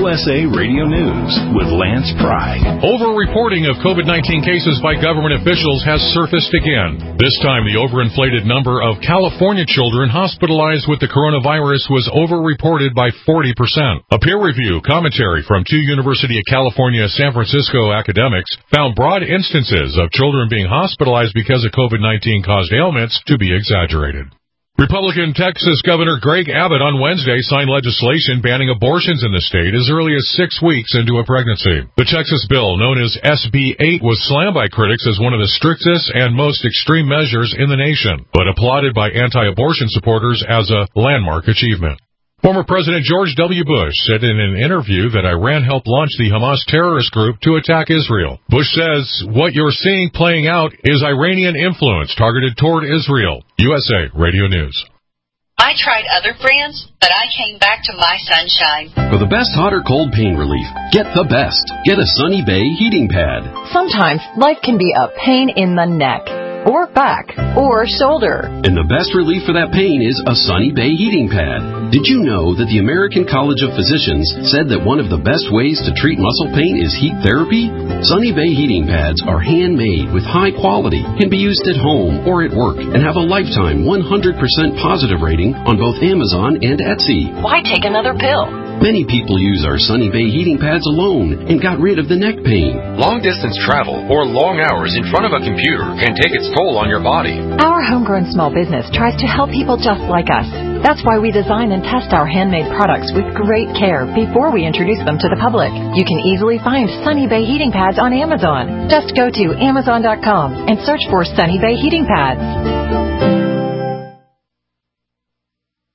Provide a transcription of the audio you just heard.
USA Radio News with Lance Pry. Over-reporting of COVID-19 cases by government officials has surfaced again. This time, the overinflated number of California children hospitalized with the coronavirus was over-reported by 40%. A peer review commentary from two University of California San Francisco academics found broad instances of children being hospitalized because of COVID-19 caused ailments to be exaggerated. Republican Texas Governor Greg Abbott on Wednesday signed legislation banning abortions in the state as early as 6 weeks into a pregnancy. The Texas bill, known as SB 8, was slammed by critics as one of the strictest and most extreme measures in the nation, but applauded by anti-abortion supporters as a landmark achievement. Former President George W. Bush said in an interview that Iran helped launch the Hamas terrorist group to attack Israel. Bush says, "What you're seeing playing out is Iranian influence targeted toward Israel." USA Radio News. I tried other brands, but I came back to My Sunshine. For the best hot or cold pain relief, get the best. Get a Sunny Bay heating pad. Sometimes life can be a pain in the neck, or back, or shoulder. And the best relief for that pain is a Sunny Bay heating pad. Did you know that the American College of Physicians said that one of the best ways to treat muscle pain is heat therapy? Sunny Bay heating pads are handmade with high quality, can be used at home or at work, and have a lifetime 100% positive rating on both Amazon and Etsy. Why take another pill? Many people use our Sunny Bay heating pads alone and got rid of the neck pain. Long-distance travel or long hours in front of a computer can take its toll on your body. Our homegrown small business tries to help people just like us. That's why we design and test our handmade products with great care before we introduce them to the public. You can easily find Sunny Bay heating pads on Amazon. Just go to Amazon.com and search for Sunny Bay heating pads.